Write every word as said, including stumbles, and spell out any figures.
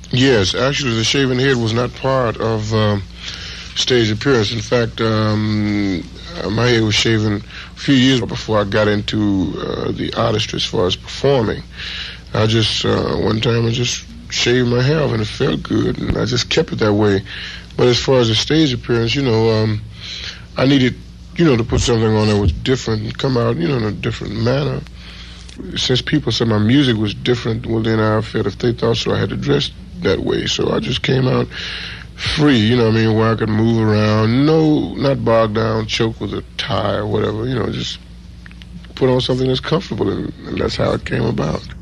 Yes, actually, the shaven head was not part of um, stage appearance. In fact, um, uh, my hair was shaven a few years before I got into uh, the artistry as far as performing. I just, uh, one time I just shaved my hair off and it felt good, and I just kept it that way. But as far as the stage appearance, you know, um, I needed, you know, to put something on that was different and come out, you know, in a different manner. Since people said my music was different, well, then I felt if they thought so, I had to dress that way. So I just came out free, you know what I mean, where I could move around. No, not bogged down, choke with a tie or whatever, you know, just put on something that's comfortable, and, and that's how it came about.